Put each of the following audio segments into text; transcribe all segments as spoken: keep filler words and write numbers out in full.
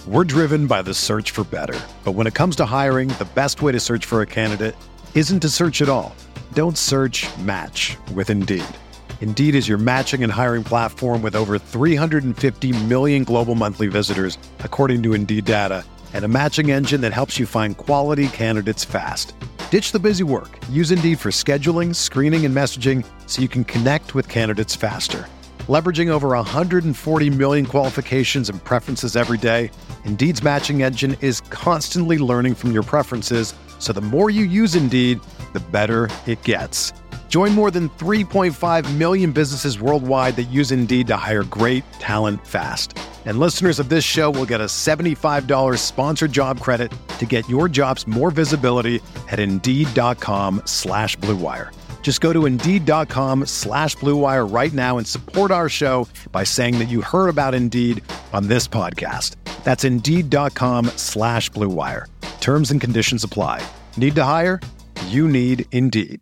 We're driven by the search for better. But when it comes to hiring, the best way to search for a candidate isn't to search at all. Don't search, match with Indeed. Indeed is your matching and hiring platform with over three hundred fifty million global monthly visitors, according to Indeed data, and a matching engine that helps you find quality candidates fast. Ditch the busy work. Use Indeed for scheduling, screening, and messaging so you can connect with candidates faster. Leveraging over one hundred forty million qualifications and preferences every day, Indeed's matching engine is constantly learning from your preferences, so the more you use Indeed, the better it gets. Join more than three point five million businesses worldwide that use Indeed to hire great talent fast. And listeners of this show will get a seventy-five dollars sponsored job credit to get your jobs more visibility at Indeed.com slash Blue Wire. Just go to Indeed.com slash Blue Wire right now and support our show by saying that you heard about Indeed on this podcast. That's Indeed.com slash Blue Wire. Terms and conditions apply. Need to hire? You need Indeed.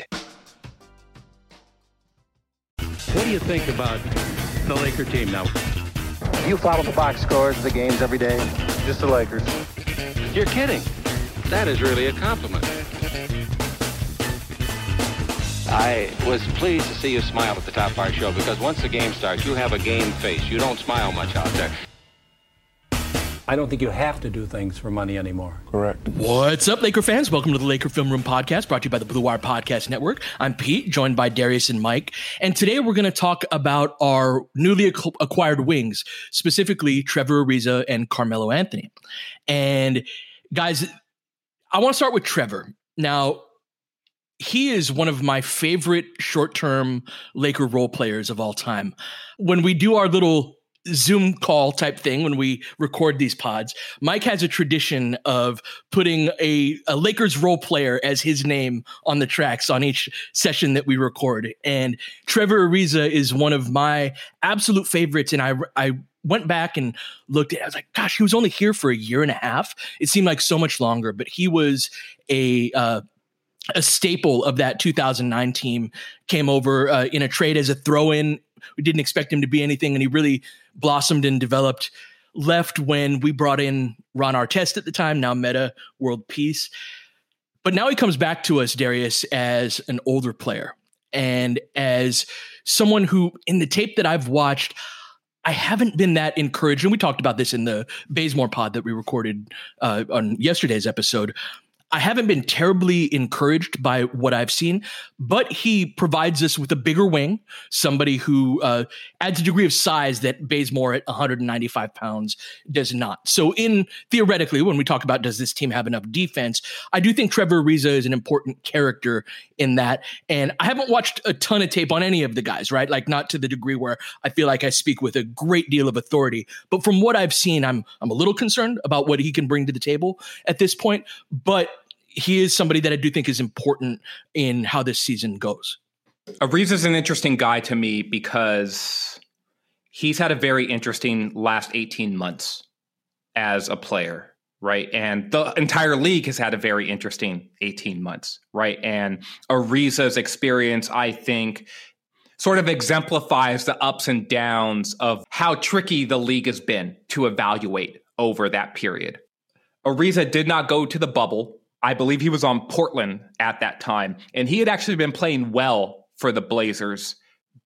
What do you think about the Laker team now? You follow the box scores, the games every day? Just the Lakers. You're kidding. That is really a compliment. I was pleased to see you smile at the top of our show because once the game starts, you have a game face. You don't smile much out there. I don't think you have to do things for money anymore. Correct. What's up, Laker fans? Welcome to the Laker Film Room Podcast, brought to you by the Blue Wire Podcast Network. I'm Pete, joined by Darius and Mike. And today we're going to talk about our newly acquired wings, specifically Trevor Ariza and Carmelo Anthony. And guys, I want to start with Trevor. Now, he is one of my favorite short-term Laker role players of all time. When we do our little Zoom call type thing, when we record these pods, Mike has a tradition of putting a, a Lakers role player as his name on the tracks on each session that we record. And Trevor Ariza is one of my absolute favorites. And I, I went back and looked at it. I was like, gosh, he was only here for a year and a half. It seemed like so much longer, but he was a, uh, a staple of that two thousand nine team, came over uh, in a trade as a throw-in. We didn't expect him to be anything, and he really blossomed and developed. Left when we brought in Ron Artest at the time, now Meta World Peace. But now he comes back to us, Darius, as an older player and as someone who, in the tape that I've watched, I haven't been that encouraged. And we talked about this in the Bazemore pod that we recorded uh, on yesterday's episode. I haven't been terribly encouraged by what I've seen, but he provides us with a bigger wing, somebody who uh, adds a degree of size that Bazemore at one hundred ninety-five pounds does not. So in theoretically, when we talk about does this team have enough defense, I do think Trevor Ariza is an important character in that. And I haven't watched a ton of tape on any of the guys, right? Like not to the degree where I feel like I speak with a great deal of authority. But from what I've seen, I'm I'm a little concerned about what he can bring to the table at this point. But he is somebody that I do think is important in how this season goes. Ariza's an interesting guy to me because he's had a very interesting last eighteen months as a player, right? And the entire league has had a very interesting eighteen months, right? And Ariza's experience, I think, sort of exemplifies the ups and downs of how tricky the league has been to evaluate over that period. Ariza did not go to the bubble. I believe he was on Portland at that time, and he had actually been playing well for the Blazers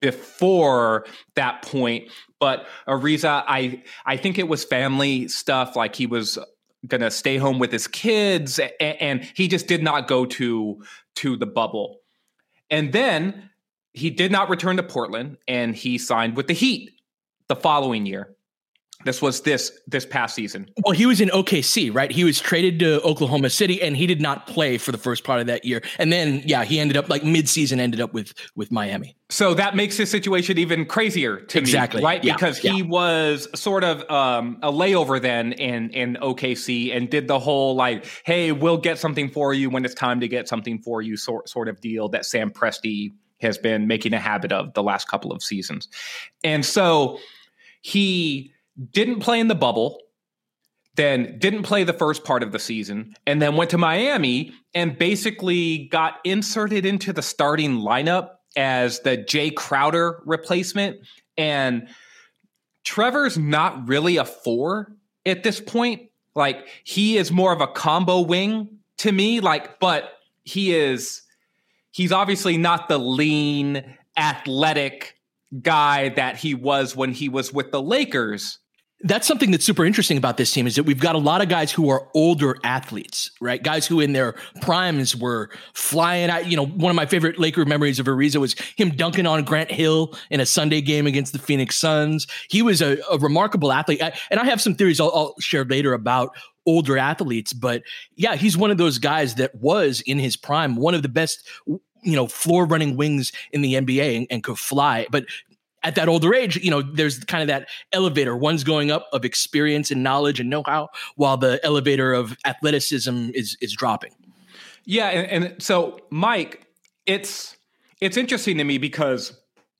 before that point. But Ariza, I I think it was family stuff, like he was going to stay home with his kids, and, and he just did not go to to the bubble. And then he did not return to Portland, and he signed with the Heat the following year. This was this this past season. Well, he was in O K C, right? He was traded to Oklahoma City, and he did not play for the first part of that year. And then, yeah, he ended up like mid-season, ended up with with Miami. So that makes his situation even crazier to exactly. me, right? Yeah. Because yeah. he was sort of um, a layover then in in O K C and did the whole like, hey, we'll get something for you when it's time to get something for you sort sort of deal that Sam Presti has been making a habit of the last couple of seasons. And so he didn't play in the bubble, then didn't play the first part of the season, and then went to Miami and basically got inserted into the starting lineup as the Jay Crowder replacement. And Trevor's not really a four at this point. Like, he is more of a combo wing to me, like, but he is, he's obviously not the lean, athletic guy that he was when he was with the Lakers. That's something that's super interesting about this team is that we've got a lot of guys who are older athletes, right? Guys who in their primes were flying out. You know, one of my favorite Laker memories of Ariza was him dunking on Grant Hill in a Sunday game against the Phoenix Suns. He was a, a remarkable athlete. I, and I have some theories I'll, I'll share later about older athletes, but yeah, he's one of those guys that was in his prime, one of the best, you know, floor running wings in the N B A and, and could fly. But at that older age, you know, there's kind of that elevator. One's going up of experience and knowledge and know-how, while the elevator of athleticism is is dropping. Yeah, and, and so, Mike, it's it's interesting to me because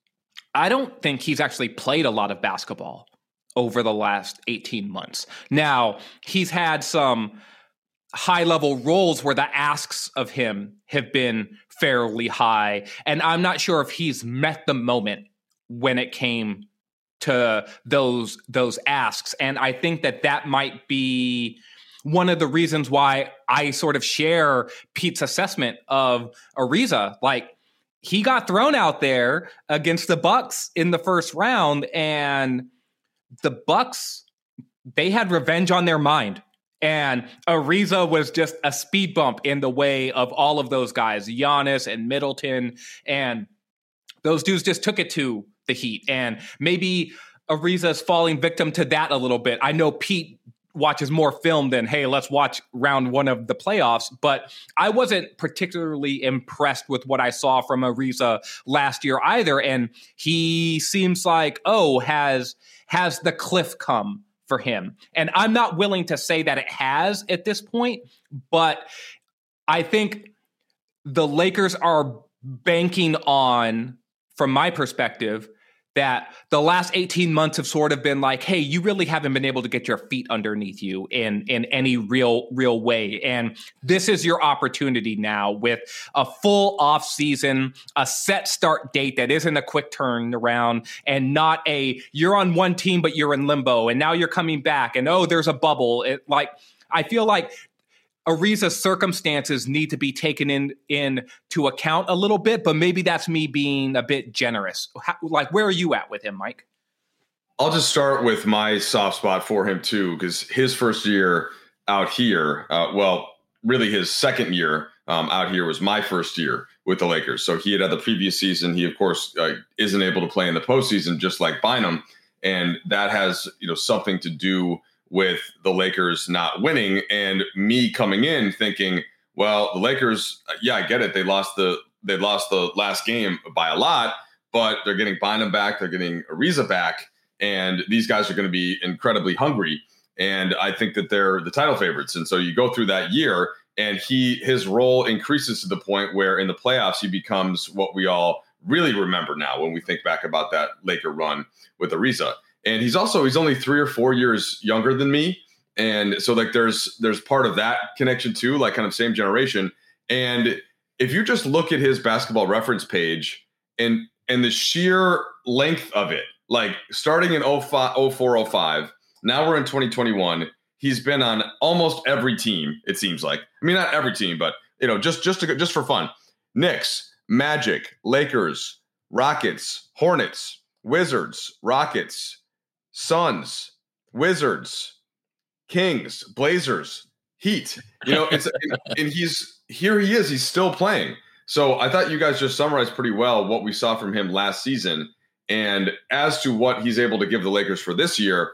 I don't think he's actually played a lot of basketball over the last eighteen months. Now, he's had some high-level roles where the asks of him have been fairly high, and I'm not sure if he's met the moment when it came to those those asks. And I think that that might be one of the reasons why I sort of share Pete's assessment of Ariza. Like, he got thrown out there against the Bucks in the first round, and the Bucks, they had revenge on their mind. And Ariza was just a speed bump in the way of all of those guys, Giannis and Middleton, and those dudes just took it to the Heat. And maybe Ariza's falling victim to that a little bit. I know Pete watches more film than, hey, let's watch round one of the playoffs, but I wasn't particularly impressed with what I saw from Ariza last year either. And he seems like, oh, has has the cliff come for him? And I'm not willing to say that it has at this point, but I think the Lakers are banking on, from my perspective, that the last eighteen months have sort of been like, hey, you really haven't been able to get your feet underneath you in, in any real, real way. And this is your opportunity now with a full off season, a set start date that isn't a quick turnaround, and not a, you're on one team, but you're in limbo and now you're coming back and, oh, there's a bubble. It, like, I feel like Ariza's circumstances need to be taken in into account a little bit, but maybe that's me being a bit generous. How, like, where are you at with him, Mike? I'll just start with my soft spot for him too, because his first year out here, uh, well, really his second year um, out here was my first year with the Lakers. So he had had the previous season. He, of course, uh, isn't able to play in the postseason, just like Bynum, and that has, you know, something to do with the Lakers not winning, and me coming in thinking, well, the Lakers, yeah, I get it. They lost the they lost the last game by a lot, but they're getting Bynum back, they're getting Ariza back, and these guys are going to be incredibly hungry. And I think that they're the title favorites. And so you go through that year, and he his role increases to the point where in the playoffs he becomes what we all really remember now when we think back about that Laker run with Ariza. And he's also, he's only three or four years younger than me. And so like there's, there's part of that connection too, like kind of same generation. And if you just look at his basketball reference page and, and the sheer length of it, like starting in oh five, oh four, oh five, now we're in twenty twenty-one. He's been on almost every team. It seems like, I mean, not every team, but you know, just, just to, just for fun, Knicks, Magic, Lakers, Rockets, Hornets, Wizards, Rockets, Suns, Wizards, Kings, Blazers, Heat. You know, it's and, and he's here. He is. He's still playing. So I thought you guys just summarized pretty well what we saw from him last season. And as to what he's able to give the Lakers for this year,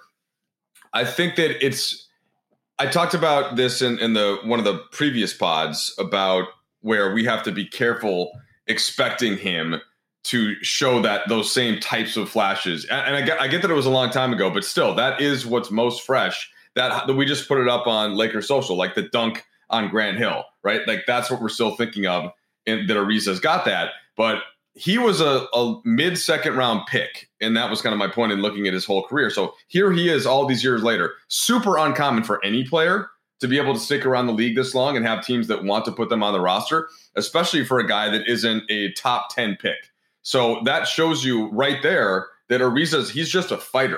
I think that it's. I talked about this in, in the one of the previous pods about where we have to be careful expecting him to show that those same types of flashes. And, and I, get, I get that it was a long time ago, but still, that is what's most fresh. That, that we just put it up on Laker Social, like the dunk on Grant Hill, right? Like that's what we're still thinking of, and that Ariza's got that. But he was a, a mid-second round pick, and that was kind of my point in looking at his whole career. So here he is all these years later. Super uncommon for any player to be able to stick around the league this long and have teams that want to put them on the roster, especially for a guy that isn't a top ten pick. So that shows you right there that Ariza's, he's just a fighter.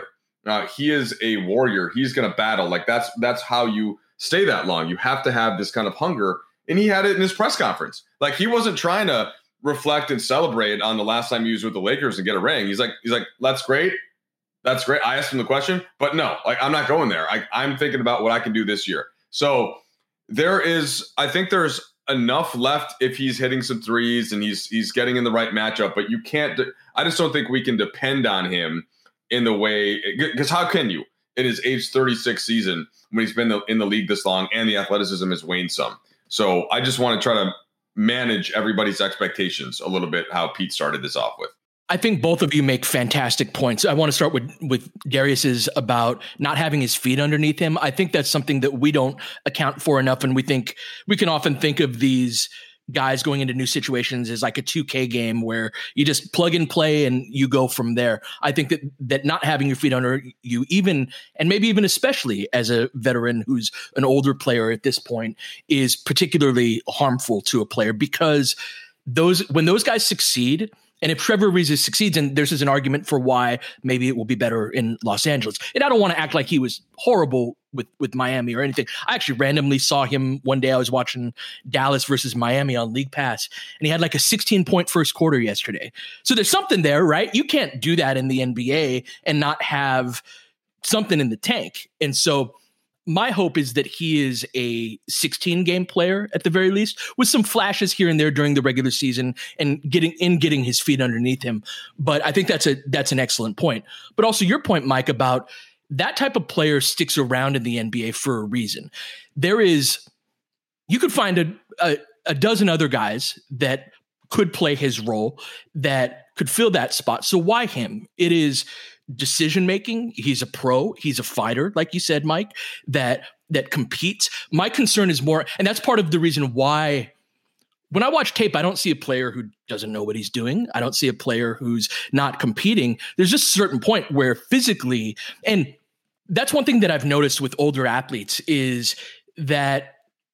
Uh, he is a warrior. He's going to battle. Like that's that's how you stay that long. You have to have this kind of hunger. And he had it in his press conference. Like he wasn't trying to reflect and celebrate on the last time he was with the Lakers and get a ring. He's like, he's like, that's great. That's great. I asked him the question, but no, like I'm not going there. I, I'm thinking about what I can do this year. So there is, I think there's enough left if he's hitting some threes and he's he's getting in the right matchup. But you can't. I just don't think we can depend on him in the way, because how can you in his age thirty-six season when he's been in the league this long and the athleticism has waned some. So I just want to try to manage everybody's expectations a little bit, how Pete started this off with. I think both of you make fantastic points. I want to start with, with Darius's about not having his feet underneath him. I think that's something that we don't account for enough. And we think we can often think of these guys going into new situations as like a two K game where you just plug and play and you go from there. I think that that not having your feet under you, even, and maybe even especially as a veteran who's an older player at this point, is particularly harmful to a player, because those, when those guys succeed, and if Trevor Ariza succeeds, and there's an argument for why maybe it will be better in Los Angeles. And I don't want to act like he was horrible with, with Miami or anything. I actually randomly saw him one day. I was watching Dallas versus Miami on League Pass, and he had like a sixteen point first quarter yesterday. So there's something there, right? You can't do that in the N B A and not have something in the tank. And so my hope is that he is a sixteen game player at the very least, with some flashes here and there during the regular season and getting in, getting his feet underneath him. But I think that's a, that's an excellent point. But also your point, Mike, about that type of player sticks around in the N B A for a reason. There is, you could find a, a, a dozen other guys that could play his role, that could fill that spot. So why him? It is decision-making. He's a pro. He's a fighter, like you said, Mike, that that competes. My concern is more, and that's part of the reason why when I watch tape, I don't see a player who doesn't know what he's doing. I don't see a player who's not competing. There's just a certain point where physically, and that's one thing that I've noticed with older athletes, is that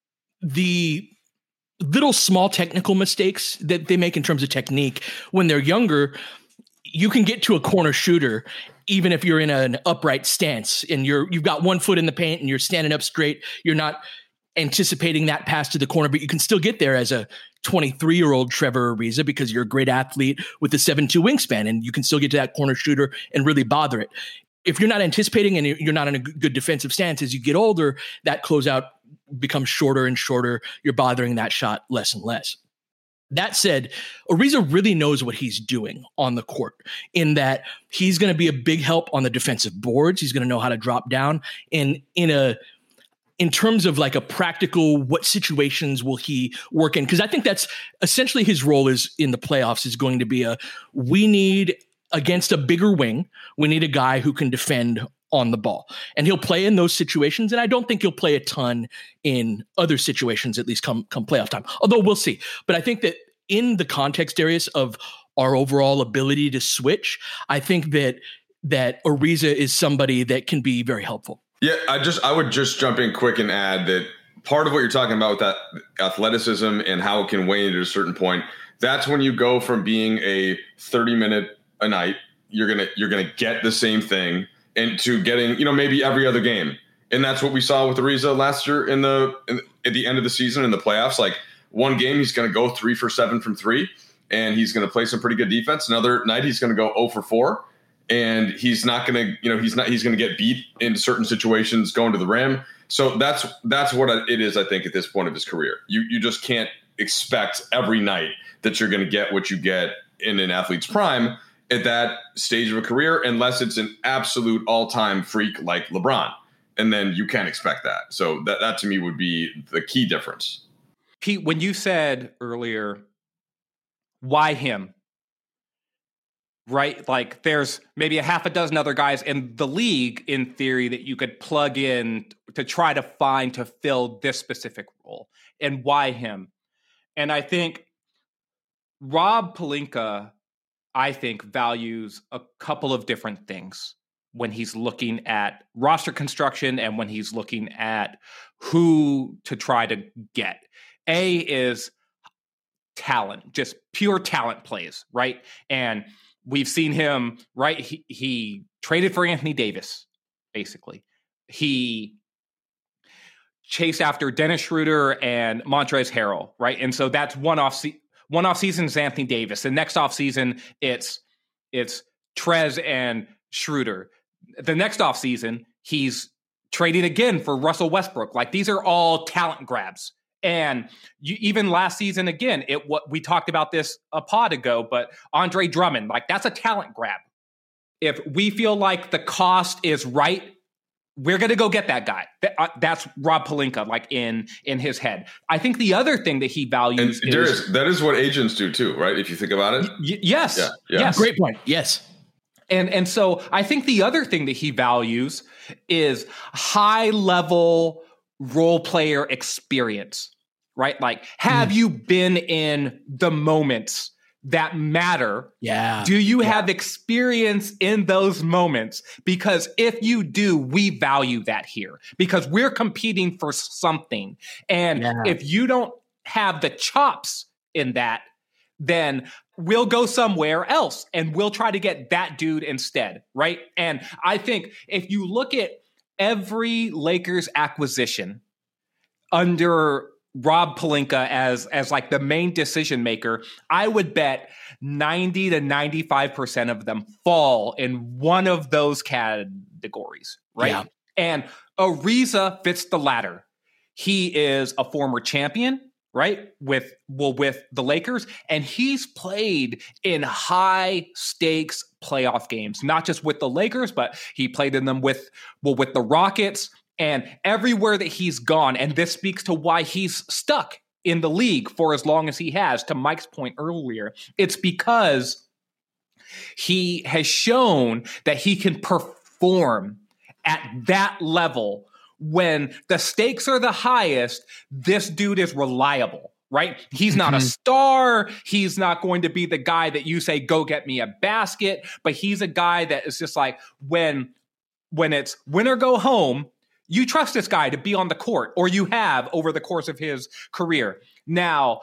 the little small technical mistakes that they make in terms of technique when they're younger, you can get to a corner shooter even if you're in an upright stance and you're you've got one foot in the paint and you're standing up straight. You're not anticipating that pass to the corner, but you can still get there as a twenty-three year old Trevor Ariza because you're a great athlete with a seven two wingspan, and you can still get to that corner shooter and really bother it. If you're not anticipating and you're not in a good defensive stance, as you get older, that closeout becomes shorter and shorter. You're bothering that shot less and less. That said, Ariza really knows what he's doing on the court, in that he's going to be a big help on the defensive boards. He's going to know how to drop down. And in a, in terms of like a practical, what situations will he work in? Because I think that's essentially his role is in the playoffs is going to be a, we need against a bigger wing, we need a guy who can defend on the ball, and he'll play in those situations. And I don't think he'll play a ton in other situations, at least come, come playoff time, although we'll see. But I think that in the context, Darius, of our overall ability to switch, I think that, that Ariza is somebody that can be very helpful. Yeah. I just, I would just jump in quick and add that part of what you're talking about with that athleticism and how it can wane at a certain point, that's when you go from being a thirty minute a night, you're going to, you're going to get the same thing, into getting, you know, maybe every other game. And that's what we saw with Ariza last year in the, in, at the end of the season in the playoffs. Like one game, he's going to go three for seven from three, and he's going to play some pretty good defense. Another night, he's going to go zero for four, and he's not going to, you know, he's not, he's going to get beat in certain situations going to the rim. So that's, that's what it is, I think, at this point of his career. You, you just can't expect every night that you're going to get what you get in an athlete's prime at that stage of a career, unless it's an absolute all-time freak like LeBron. And then you can't expect that. So that, that to me would be the key difference. Pete, when you said earlier, why him? Right? Like there's maybe a half a dozen other guys in the league, in theory, that you could plug in to try to find to fill this specific role. And why him? And I think Rob Pelinka, I think, values a couple of different things when he's looking at roster construction and when he's looking at who to try to get. A is talent, just pure talent plays, right? And we've seen him, right? He, he traded for Anthony Davis, basically. He chased after Dennis Schroeder and Montrezl Harrell, right? And so that's one off se- one off season is Anthony Davis. The next off season, it's it's Trez and Schroeder. The next off season, he's trading again for Russell Westbrook. Like, these are all talent grabs. And you, even last season, again, it what we talked about this a pod ago, but Andre Drummond, like, that's a talent grab. If we feel like the cost is right, we're going to go get that guy. That, uh, that's Rob Pelinka, like, in in his head. I think the other thing that he values and is... Darius, that is what agents do too, right? If you think about it. Y- yes. Yeah, yeah. Yes. Great point. Yes. And and so I think the other thing that he values is high-level role player experience, right? Like, have mm. you been in the moments that matter? Yeah. Do you yeah. have experience in those moments? Because if you do, we value that here because we're competing for something. And yeah. if you don't have the chops in that, then we'll go somewhere else and we'll try to get that dude instead, right? And I think if you look at every Lakers acquisition under Rob Pelinka as as like the main decision maker, I would bet ninety to ninety-five percent of them fall in one of those categories, right? Yeah. And Ariza fits the latter. He is a former champion, right? With well, with the Lakers, and he's played in high stakes playoff games, not just with the Lakers, but he played in them with well with the Rockets. And everywhere that he's gone, and this speaks to why he's stuck in the league for as long as he has, to Mike's point earlier, it's because he has shown that he can perform at that level. When the stakes are the highest, this dude is reliable, right? He's not mm-hmm. a star. He's not going to be the guy that you say, go get me a basket. But he's a guy that is just like, when, when it's win or go home, you trust this guy to be on the court, or you have over the course of his career. Now,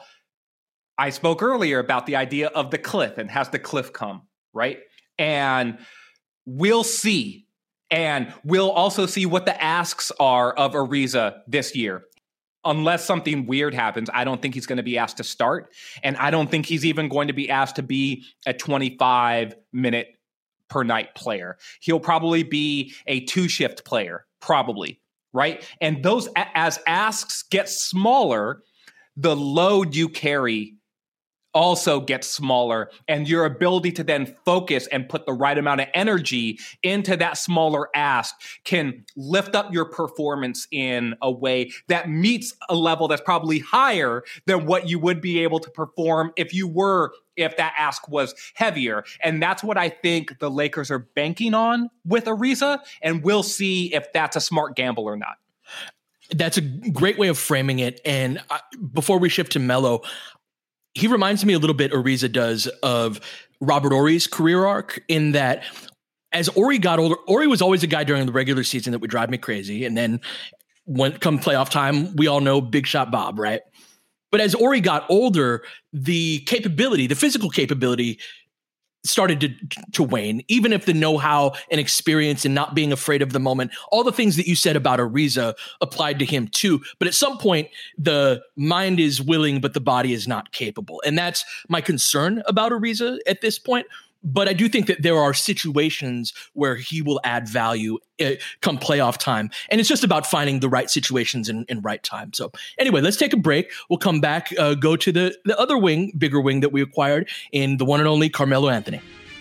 I spoke earlier about the idea of the cliff and has the cliff come, right? And we'll see. And we'll also see what the asks are of Ariza this year. Unless something weird happens, I don't think he's going to be asked to start. And I don't think he's even going to be asked to be a twenty-five minute per night player. He'll probably be a two shift player. Probably, right? And those, as asks get smaller, the load you carry also gets smaller, and your ability to then focus and put the right amount of energy into that smaller ask can lift up your performance in a way that meets a level that's probably higher than what you would be able to perform if you were if that ask was heavier. And that's what I think the Lakers are banking on with Ariza, and we'll see if that's a smart gamble or not. That's a great way of framing it. And I, before we shift to Melo, he reminds me a little bit, Ariza does, of Robert Horry's career arc, in that as Horry got older, Horry was always a guy during the regular season that would drive me crazy. And then when come playoff time, we all know Big Shot Bob, right? But as Horry got older, the capability, the physical capability started to, to wane, even if the know-how and experience and not being afraid of the moment, all the things that you said about Ariza applied to him too. But at some point, the mind is willing, but the body is not capable. And that's my concern about Ariza at this point. But I do think that there are situations where he will add value uh, come playoff time. And it's just about finding the right situations and, and right time. So anyway, let's take a break. We'll come back, uh, go to the, the other wing, bigger wing that we acquired in the one and only Carmelo Anthony.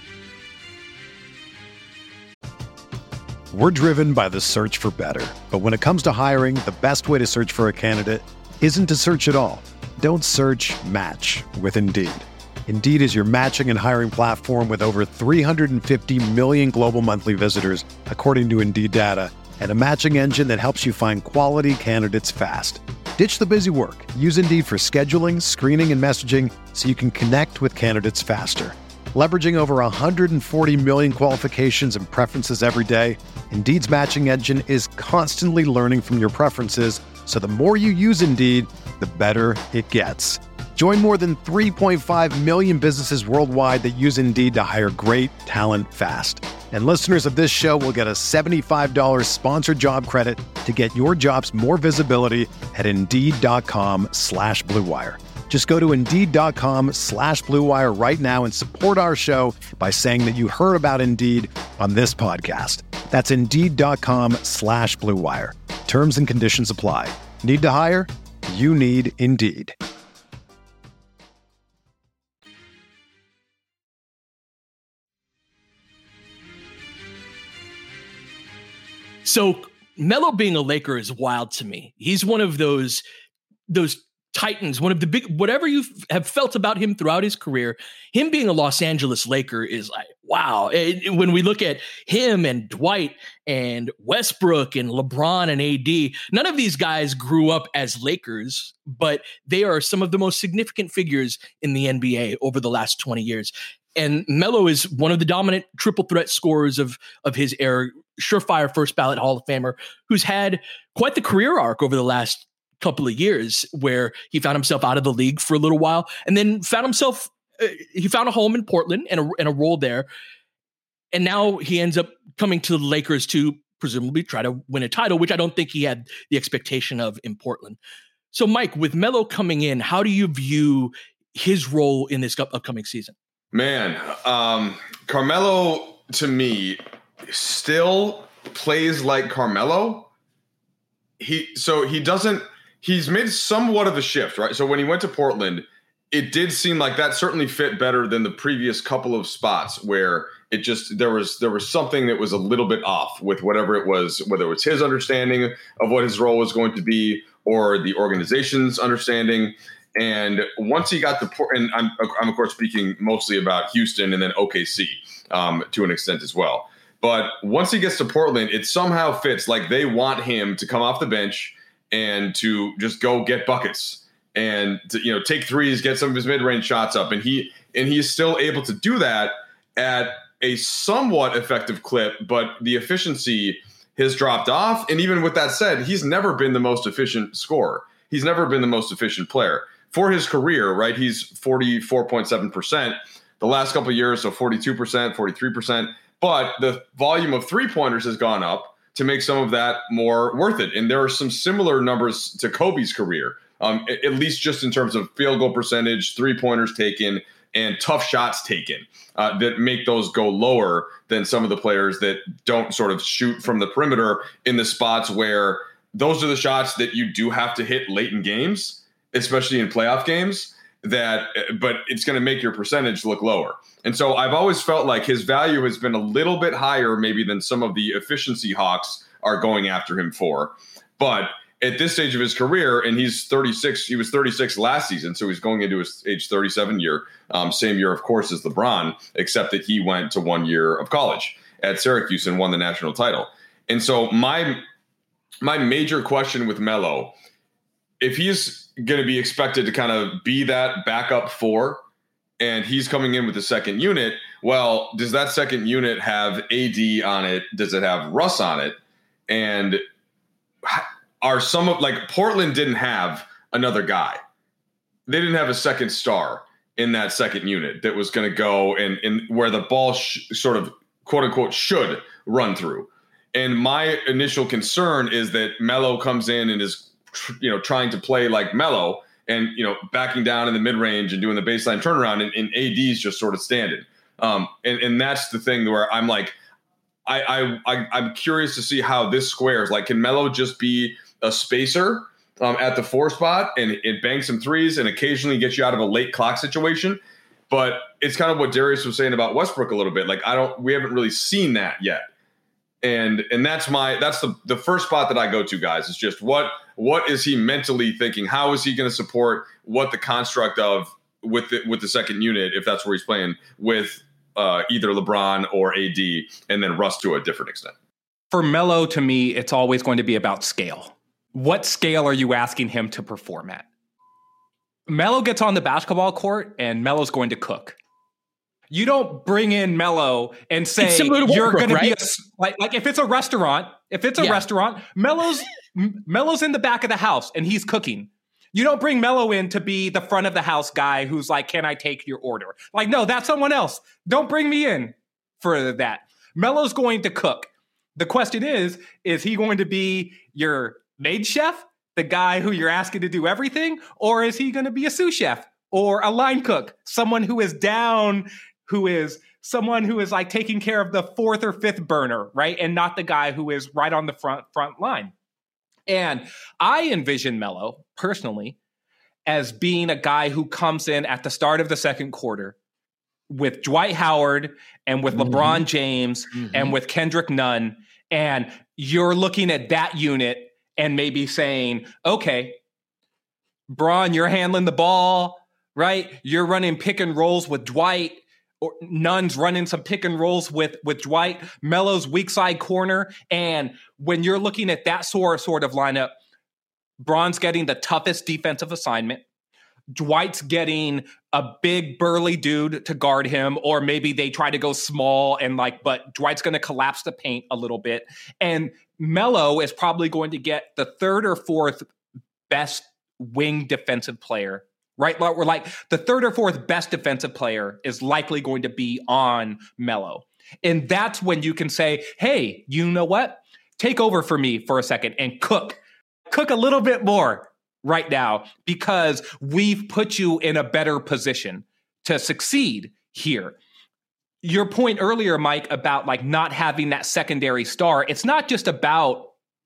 We're driven by the search for better. But when it comes to hiring, the best way to search for a candidate isn't to search at all. Don't search, match with Indeed. Indeed is your matching and hiring platform with over three hundred fifty million global monthly visitors, according to Indeed data, and a matching engine that helps you find quality candidates fast. Ditch the busy work. Use Indeed for scheduling, screening, and messaging so you can connect with candidates faster. Leveraging over one hundred forty million qualifications and preferences every day, Indeed's matching engine is constantly learning from your preferences, so the more you use Indeed, the better it gets. Join more than three point five million businesses worldwide that use Indeed to hire great talent fast. And listeners of this show will get a seventy-five dollars sponsored job credit to get your jobs more visibility at Indeed.com slash Blue Wire. Just go to Indeed.com slash Blue Wire right now and support our show by saying that you heard about Indeed on this podcast. That's Indeed.com slash Blue Wire. Terms and conditions apply. Need to hire? You need Indeed. So Melo being a Laker is wild to me. He's one of those those titans, one of the big, whatever you have felt about him throughout his career, him being a Los Angeles Laker is like, wow. It, when we look at him and Dwight and Westbrook and LeBron and A D, none of these guys grew up as Lakers, but they are some of the most significant figures in the N B A over the last twenty years. And Melo is one of the dominant triple threat scorers of, of his era, surefire first ballot Hall of Famer, who's had quite the career arc over the last couple of years where he found himself out of the league for a little while and then found himself, uh, he found a home in Portland and a, and a role there. And now he ends up coming to the Lakers to presumably try to win a title, which I don't think he had the expectation of in Portland. So Mike, with Melo coming in, how do you view his role in this upcoming season? Man, um, Carmelo to me still plays like Carmelo. He so he doesn't. He's made somewhat of a shift, right? So when he went to Portland, it did seem like that certainly fit better than the previous couple of spots where it just there was there was something that was a little bit off with whatever it was, whether it was his understanding of what his role was going to be or the organization's understanding. And once he got the port, and I'm, I'm of course speaking mostly about Houston and then O K C um, to an extent as well. But once he gets to Portland, it somehow fits like they want him to come off the bench and to just go get buckets and to, you know, take threes, get some of his mid-range shots up. And he and he's still able to do that at a somewhat effective clip, but the efficiency has dropped off. And even with that said, he's never been the most efficient scorer. He's never been the most efficient player. For his career, right, he's forty-four point seven percent. The last couple of years, so forty-two percent, forty-three percent. But the volume of three-pointers has gone up to make some of that more worth it. And there are some similar numbers to Kobe's career, um, at least just in terms of field goal percentage, three-pointers taken, and tough shots taken uh, that make those go lower than some of the players that don't sort of shoot from the perimeter in the spots where those are the shots that you do have to hit late in games, especially in playoff games, that, but it's going to make your percentage look lower. And so I've always felt like his value has been a little bit higher maybe than some of the efficiency hawks are going after him for. But at this stage of his career, and he's thirty-six, he was thirty-six last season, so he's going into his age thirty-seven year, um, same year, of course, as LeBron, except that he went to one year of college at Syracuse and won the national title. And so my my major question with Melo, if he's going to be expected to kind of be that backup four and he's coming in with the second unit, well, does that second unit have A D on it? Does it have Russ on it? And are some of, like, Portland didn't have another guy. They didn't have a second star in that second unit that was going to go and, and where the ball sh- sort of quote unquote should run through. And my initial concern is that Melo comes in and is, you know, trying to play like Melo and, you know, backing down in the mid range and doing the baseline turnaround, and, and A D's just sort of standing. Um, and, and that's the thing where I'm like, I, I, I, I'm curious to see how this squares. Like, can Melo just be a spacer um, at the four spot and it banks some threes and occasionally gets you out of a late clock situation? But it's kind of what Darius was saying about Westbrook a little bit. Like, I don't, we haven't really seen that yet. And and that's my that's the the first spot that I go to, guys, is just what what is he mentally thinking? How is he going to support what the construct of with the, with the second unit, if that's where he's playing, with uh, either LeBron or A D, and then Russ to a different extent? For Melo, to me, it's always going to be about scale. What scale are you asking him to perform at? Melo gets on the basketball court, and Melo's going to cook. You don't bring in Melo and say you're going to be a, like like if it's a restaurant, if it's a yeah. restaurant, Melo's Melo's in the back of the house and he's cooking. You don't bring Melo in to be the front of the house guy who's like, "Can I take your order?" Like, no, that's someone else. Don't bring me in for that. Melo's going to cook. The question is, is he going to be your maid chef, the guy who you're asking to do everything, or is he going to be a sous chef or a line cook, someone who is down, who is someone who is like taking care of the fourth or fifth burner, right? And not the guy who is right on the front front line. And I envision Melo personally as being a guy who comes in at the start of the second quarter with Dwight Howard and with mm-hmm. LeBron James mm-hmm. and with Kendrick Nunn. And you're looking at that unit and maybe saying, okay, Bron, you're handling the ball, right? You're running pick and rolls with Dwight. Or Nunn's running some pick and rolls with, with Dwight. Melo's weak side corner. And when you're looking at that sort, sort of lineup, Bron's getting the toughest defensive assignment. Dwight's getting a big burly dude to guard him, or maybe they try to go small and like, but Dwight's going to collapse the paint a little bit. And Melo is probably going to get the third or fourth best wing defensive player, right? We're like the third or fourth best defensive player is likely going to be on Melo. And that's when you can say, hey, you know what? Take over for me for a second and cook, cook a little bit more right now, because we've put you in a better position to succeed here. Your point earlier, Mike, about like not having that secondary star, it's not just about,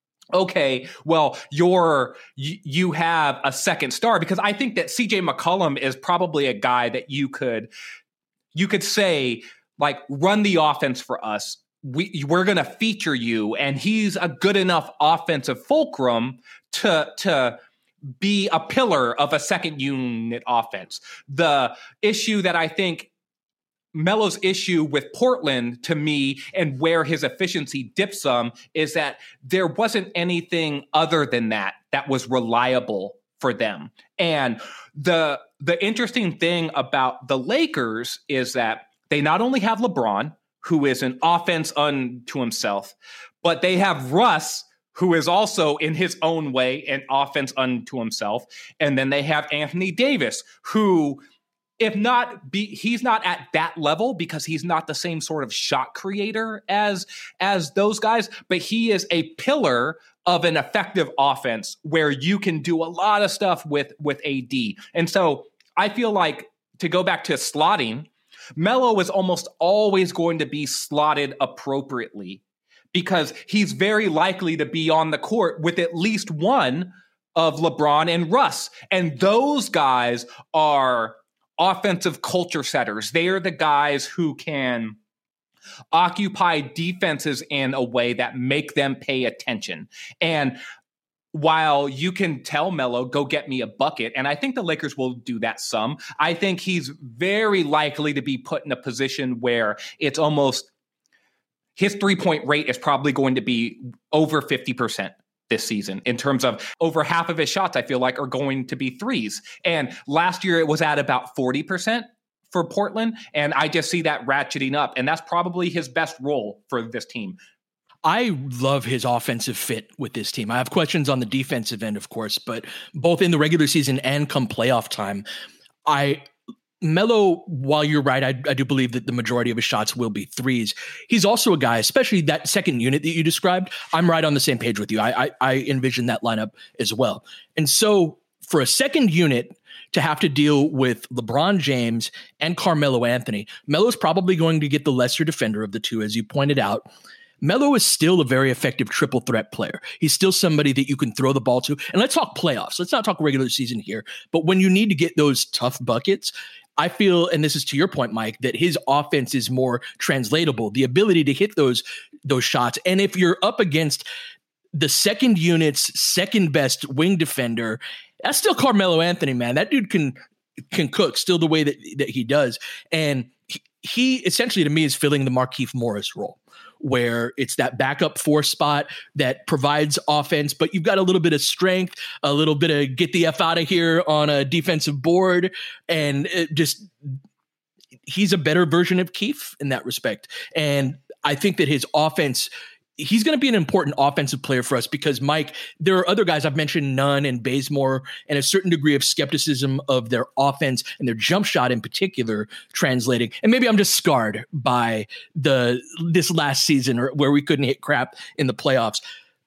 okay, well, you're, you, you have a second star, because I think that C J McCollum is probably a guy that you could, you could say, like, run the offense for us. We, we're going to feature you. And he's a good enough offensive fulcrum to, to, be a pillar of a second unit offense. The issue that I think Melo's issue with Portland, to me, and where his efficiency dips some, is that there wasn't anything other than that that was reliable for them. And the the interesting thing about the Lakers is that they not only have LeBron, who is an offense unto himself, but they have Russ, who is also in his own way an offense unto himself. And then they have Anthony Davis, who, if not, be, he's not at that level because he's not the same sort of shot creator as, as those guys, but he is a pillar of an effective offense where you can do a lot of stuff with, with A D. And so I feel like, to go back to slotting, Melo is almost always going to be slotted appropriately, because he's very likely to be on the court with at least one of LeBron and Russ. And those guys are offensive culture setters. They are the guys who can occupy defenses in a way that make them pay attention. And while you can tell Melo, go get me a bucket, and I think the Lakers will do that some, I think he's very likely to be put in a position where it's almost, his three-point rate is probably going to be over fifty percent this season. In terms of over half of his shots, I feel like, are going to be threes. And last year it was at about forty percent for Portland. And I just see that ratcheting up. And that's probably his best role for this team. I love his offensive fit with this team. I have questions on the defensive end, of course, but both in the regular season and come playoff time, I Melo, while you're right, I, I do believe that the majority of his shots will be threes. He's also a guy, especially that second unit that you described. I'm right on the same page with you. I, I, I envision that lineup as well. And so for a second unit to have to deal with LeBron James and Carmelo Anthony, Melo's probably going to get the lesser defender of the two, as you pointed out. Melo is still a very effective triple threat player. He's still somebody that you can throw the ball to. And let's talk playoffs. Let's not talk regular season here. But when you need to get those tough buckets, I feel, and this is to your point, Mike, that his offense is more translatable, the ability to hit those, those shots. And if you're up against the second unit's second best wing defender, that's still Carmelo Anthony, man. That dude can can cook still the way that, that he does. And he, he essentially, to me, is filling the Markieff Morris role, where it's that backup four spot that provides offense, but you've got a little bit of strength, a little bit of get the F out of here on a defensive board. And it just, he's a better version of Keith in that respect. And I think that his offense he's going to be an important offensive player for us because, Mike, there are other guys I've mentioned, Nunn and Bazemore, and a certain degree of skepticism of their offense and their jump shot in particular translating. And maybe I'm just scarred by the this last season or where we couldn't hit crap in the playoffs.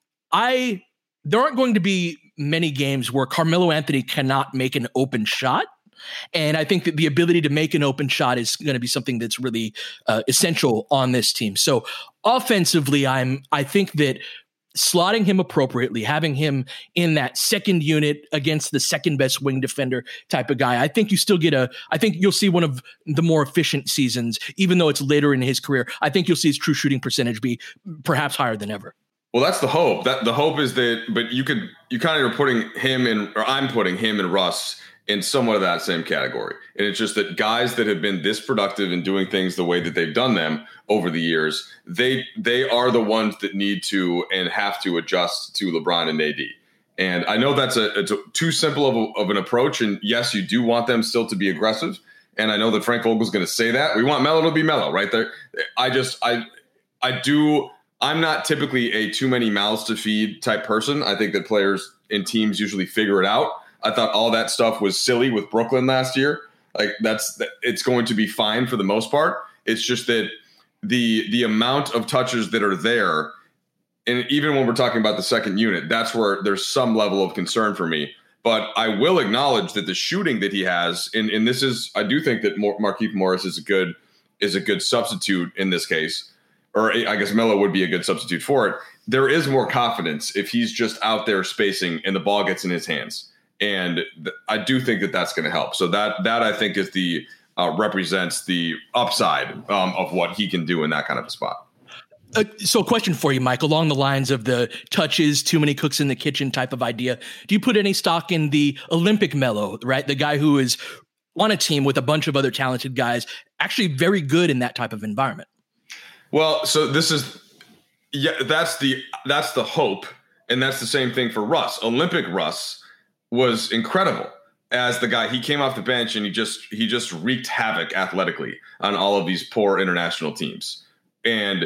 I there aren't going to be many games where Carmelo Anthony cannot make an open shot. And I think that the ability to make an open shot is going to be something that's really uh, essential on this team. So offensively, I'm I think that slotting him appropriately, having him in that second unit against the second best wing defender type of guy, I think you still get a, I think you'll see one of the more efficient seasons, even though it's later in his career. I think you'll see his true shooting percentage be perhaps higher than ever. Well, that's the hope. That the hope is that, but you could, you kind of are putting him in, or I'm putting him and Russ in somewhat of that same category. And it's just that guys that have been this productive in doing things the way that they've done them over the years, they they are the ones that need to and have to adjust to LeBron and A D. And I know that's a, it's a, too simple of, a, of an approach. And yes, you do want them still to be aggressive. And I know that Frank Vogel's going to say that. We want Melo to be Melo, right there. I just, I, I do, I'm not typically a too many mouths to feed type person. I think that players and teams usually figure it out. I thought all that stuff was silly with Brooklyn last year. Like that's, it's going to be fine for the most part. It's just that the the amount of touches that are there, and even when we're talking about the second unit, that's where there's some level of concern for me. But I will acknowledge that the shooting that he has, and, and this is, I do think that Markieff Morris is a good is a good substitute in this case, or I guess Melo would be a good substitute for it. There is more confidence if he's just out there spacing and the ball gets in his hands. And th- I do think that that's going to help. So that that I think is the uh, represents the upside um, of what he can do in that kind of a spot. Uh, so a question for you, Mike, along the lines of the touches, too many cooks in the kitchen type of idea. Do you put any stock in the Olympic Melo, right? The guy who is on a team with a bunch of other talented guys, actually very good in that type of environment? Well, so this is, yeah, that's the that's the hope. And that's the same thing for Russ. Olympic Russ was incredible as the guy. He came off the bench and he just he just wreaked havoc athletically on all of these poor international teams. And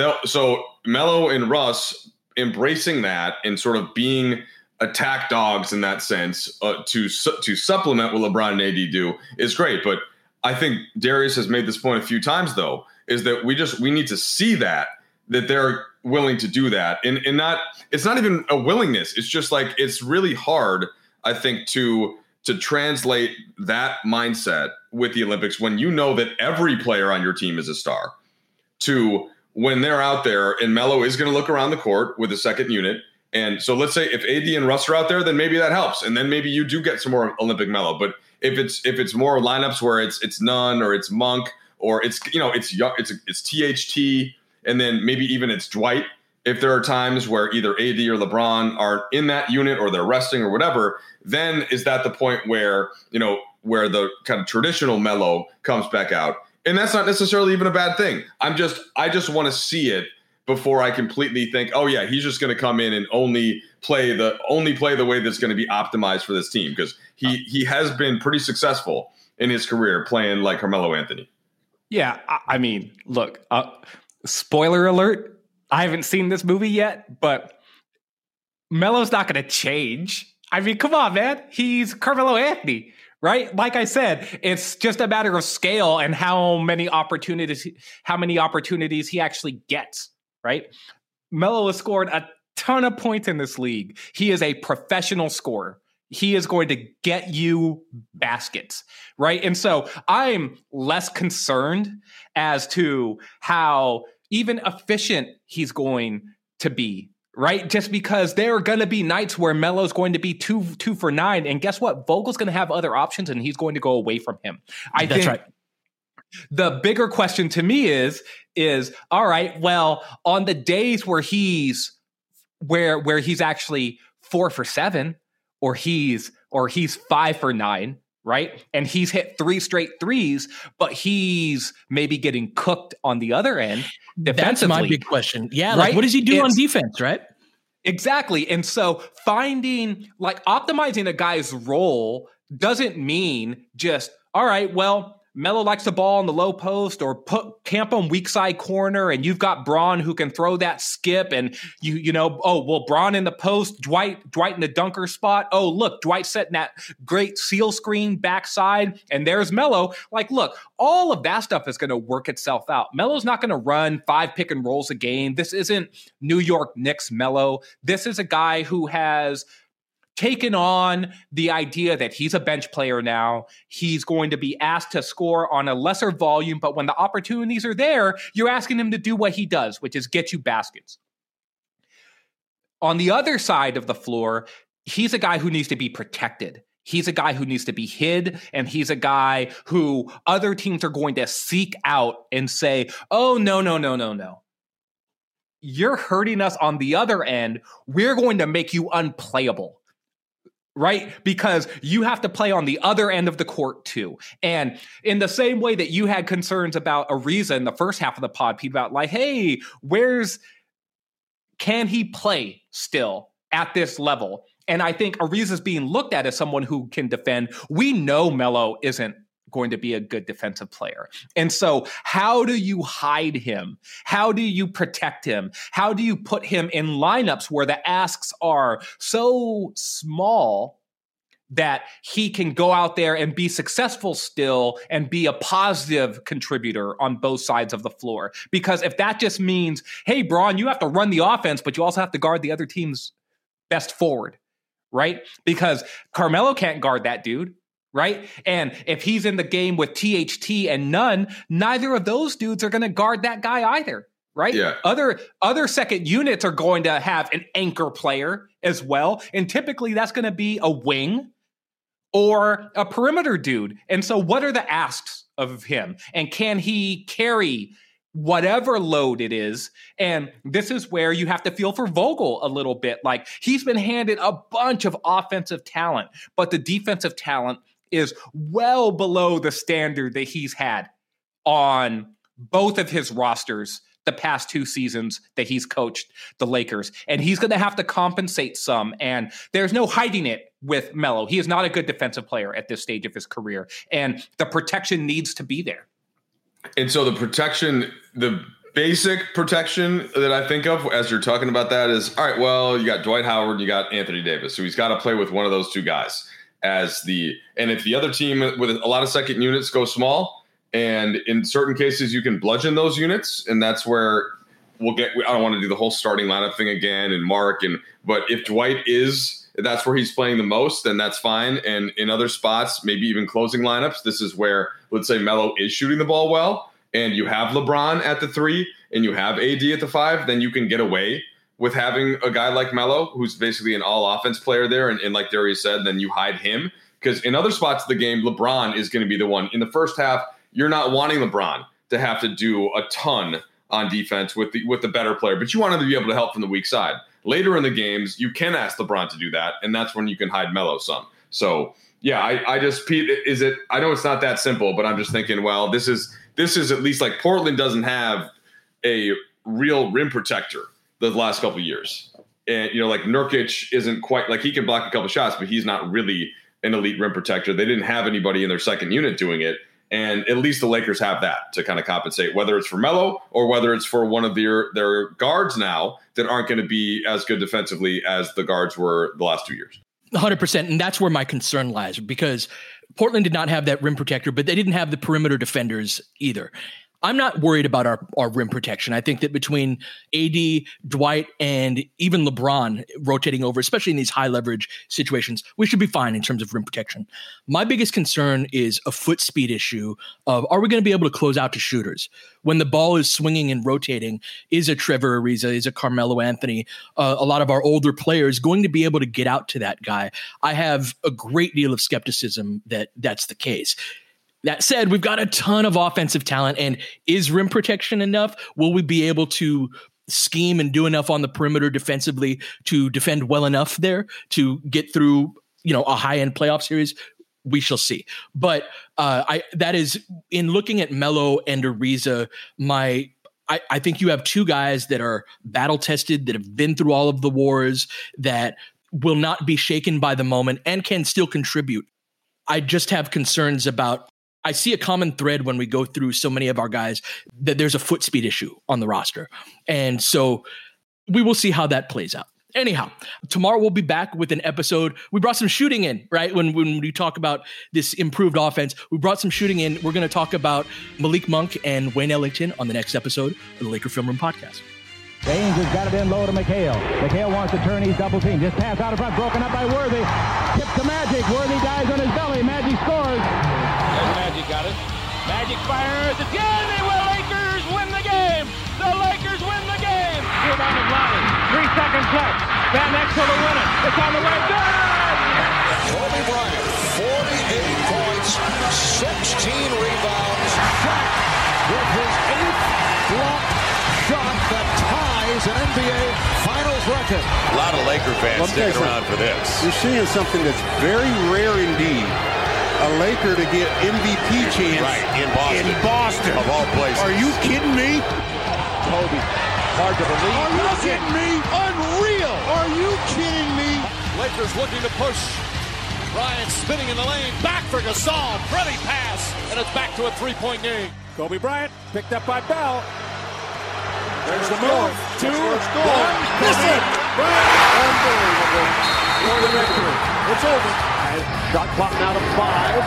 so Melo and Russ embracing that and sort of being attack dogs in that sense uh, to to supplement what LeBron and A D do is great. But I think Darius has made this point a few times, though, is that we just we need to see that that they're willing to do that. And and not it's not even a willingness. It's just like it's really hard, I think, to to translate that mindset with the Olympics when you know that every player on your team is a star, to when they're out there and Melo is going to look around the court with a second unit. And so let's say if A D and Russ are out there, then maybe that helps. And then maybe you do get some more Olympic Melo. But if it's if it's more lineups where it's it's Nunn or it's Monk or it's, you know, it's it's it's T H T and then maybe even it's Dwight. If there are times where either A D or LeBron are in that unit or they're resting or whatever, then is that the point where, you know, where the kind of traditional Melo comes back out? And that's not necessarily even a bad thing. I'm just, I just want to see it before I completely think, oh yeah, he's just going to come in and only play the, only play the way that's going to be optimized for this team. Because he, he has been pretty successful in his career playing like Carmelo Anthony. Yeah. I mean, look, uh, spoiler alert. I haven't seen this movie yet, but Melo's not going to change. I mean, come on, man. He's Carmelo Anthony, right? Like I said, it's just a matter of scale and how many opportunities, how many opportunities he actually gets, right? Melo has scored a ton of points in this league. He is a professional scorer. He is going to get you baskets, right? And so I'm less concerned as to how even efficient he's going to be, right? Just because there are going to be nights where Melo's going to be two two for nine, and guess what? Vogel's going to have other options, and he's going to go away from him. I That's think right. The bigger question to me is is all right. Well, on the days where he's where where he's actually four for seven, or he's or he's five for nine. Right. And he's hit three straight threes, but he's maybe getting cooked on the other end defensively. That's my big question. Yeah. Right? Like, what does he do it's, on defense? Right. Exactly. And so finding like optimizing a guy's role doesn't mean just, all right, well, Melo likes the ball on the low post or put camp on weak side corner, and you've got Braun who can throw that skip, and you you know, oh, well, Braun in the post, Dwight Dwight in the dunker spot. Oh, look, Dwight setting that great seal screen backside, and there's Melo. Like, look, all of that stuff is going to work itself out. Melo's not going to run five pick and rolls a game. This isn't New York Knicks Melo. This is a guy who has taken on the idea that he's a bench player now. He's going to be asked to score on a lesser volume, but when the opportunities are there, you're asking him to do what he does, which is get you baskets. On the other side of the floor, he's a guy who needs to be protected. He's a guy who needs to be hid, and he's a guy who other teams are going to seek out and say, oh, no, no, no, no, no. You're hurting us on the other end. We're going to make you unplayable. Right? Because you have to play on the other end of the court too. And in the same way that you had concerns about Ariza in the first half of the pod, Pete, about like, hey, where's, can he play still at this level? And I think Ariza's being looked at as someone who can defend. We know Melo isn't going to be a good defensive player. And so how do you hide him? How do you protect him? How do you put him in lineups where the asks are so small that he can go out there and be successful still and be a positive contributor on both sides of the floor? Because if that just means, hey, Braun, you have to run the offense, but you also have to guard the other team's best forward, right? Because Carmelo can't guard that dude. Right? And if he's in the game with T H T and Nunn, neither of those dudes are going to guard that guy either. Right? Yeah. Other other second units are going to have an anchor player as well. And typically that's going to be a wing or a perimeter dude. And so what are the asks of him? And can he carry whatever load it is? And this is where you have to feel for Vogel a little bit. Like, he's been handed a bunch of offensive talent, but the defensive talent is well below the standard that he's had on both of his rosters the past two seasons that he's coached the Lakers. And he's going to have to compensate some. And there's no hiding it with Melo. He is not a good defensive player at this stage of his career. And the protection needs to be there. And so the protection, the basic protection that I think of as you're talking about that is, all right, well, you got Dwight Howard, you got Anthony Davis. So he's got to play with one of those two guys as the, and if the other team with a lot of second units go small, and in certain cases you can bludgeon those units, and that's where we'll get, I don't want to do the whole starting lineup thing again and Mark, and, but if Dwight is, that's where he's playing the most, then that's fine. And in other spots, maybe even closing lineups, this is where, let's say Melo is shooting the ball well, and you have LeBron at the three, and you have A D at the five, then you can get away with having a guy like Melo, who's basically an all-offense player there, and, and like Darius said, then you hide him. Because in other spots of the game, LeBron is going to be the one. In the first half, you're not wanting LeBron to have to do a ton on defense with the with the better player, but you want him to be able to help from the weak side. Later in the games, you can ask LeBron to do that, and that's when you can hide Melo some. So, yeah, I, I just, Pete, is it, I know it's not that simple, but I'm just thinking, well, this is, this is at least like Portland doesn't have a real rim protector the last couple of years. And, you know, like Nurkic isn't quite, like he can block a couple shots, but he's not really an elite rim protector. They didn't have anybody in their second unit doing it. And at least the Lakers have that to kind of compensate, whether it's for Melo or whether it's for one of their, their guards now that aren't going to be as good defensively as the guards were the last two years. one hundred percent. And that's where my concern lies, because Portland did not have that rim protector, but they didn't have the perimeter defenders either. I'm not worried about our, our rim protection. I think that between A D, Dwight, and even LeBron rotating over, especially in these high leverage situations, we should be fine in terms of rim protection. My biggest concern is a foot speed issue of, are we going to be able to close out to shooters? When the ball is swinging and rotating, is a Trevor Ariza, is a Carmelo Anthony, uh, a lot of our older players going to be able to get out to that guy? I have a great deal of skepticism that that's the case. That said, we've got a ton of offensive talent, and is rim protection enough? Will we be able to scheme and do enough on the perimeter defensively to defend well enough there to get through, you know, a high-end playoff series? We shall see. But uh, I that is, in looking at Melo and Ariza, my I, I think you have two guys that are battle-tested, that have been through all of the wars, that will not be shaken by the moment and can still contribute. I just have concerns about, I see a common thread when we go through so many of our guys that there's a foot speed issue on the roster. And so we will see how that plays out. Anyhow, tomorrow we'll be back with an episode. We brought some shooting in, right? When when we talk about this improved offense, we brought some shooting in. We're going to talk about Malik Monk and Wayne Ellington on the next episode of the Laker Film Room Podcast. James has got it in low to McHale. McHale wants to turn. He's double teamed. Just pass out in front, broken up by Worthy. Tip to Magic. Worthy dies on his belly. Magic scores. There's Magic got it. Magic fires again. They will. Lakers win the game. The Lakers win the game. Rebound of Lonnie. Three seconds left. Van Exel to win it. It's on the way. Good. Kobe Bryant, forty-eight points, sixteen rebounds. Shot with his eighth block shot that ties an N B A Finals record. A lot of Laker fans sticking around for this. You're seeing something that's very rare indeed. A Laker to get M V P chance right, in Boston. In Boston. Of all places. Are you kidding me? Kobe, hard to believe. Are you kidding me? Unreal. Are you kidding me? Lakers looking to push. Bryant spinning in the lane. Back for Gasol. Pretty pass. And it's back to a three-point game. Kobe Bryant picked up by Bell. There's the move. Two. One. Listen. Unbelievable. For the victory. It's over. Shot clock now to five.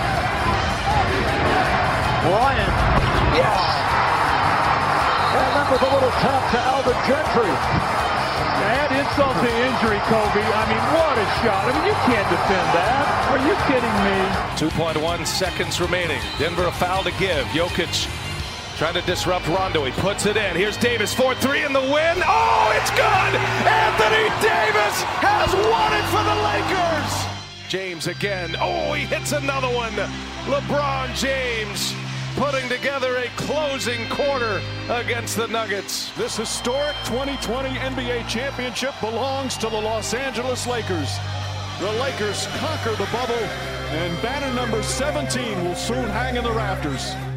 Bryant. Yes. And that was a little tap to Alvin Gentry. Add insult to injury, Kobe. I mean, what a shot. I mean, you can't defend that. Are you kidding me? two point one seconds remaining. Denver a foul to give. Jokic trying to disrupt Rondo. He puts it in. Here's Davis, four three in the win. Oh, it's good! Anthony Davis has won it for the Lakers! James again. Oh, he hits another one. LeBron James putting together a closing quarter against the Nuggets. This historic twenty twenty N B A championship belongs to the Los Angeles Lakers. The Lakers conquer the bubble, and banner number seventeen will soon hang in the rafters.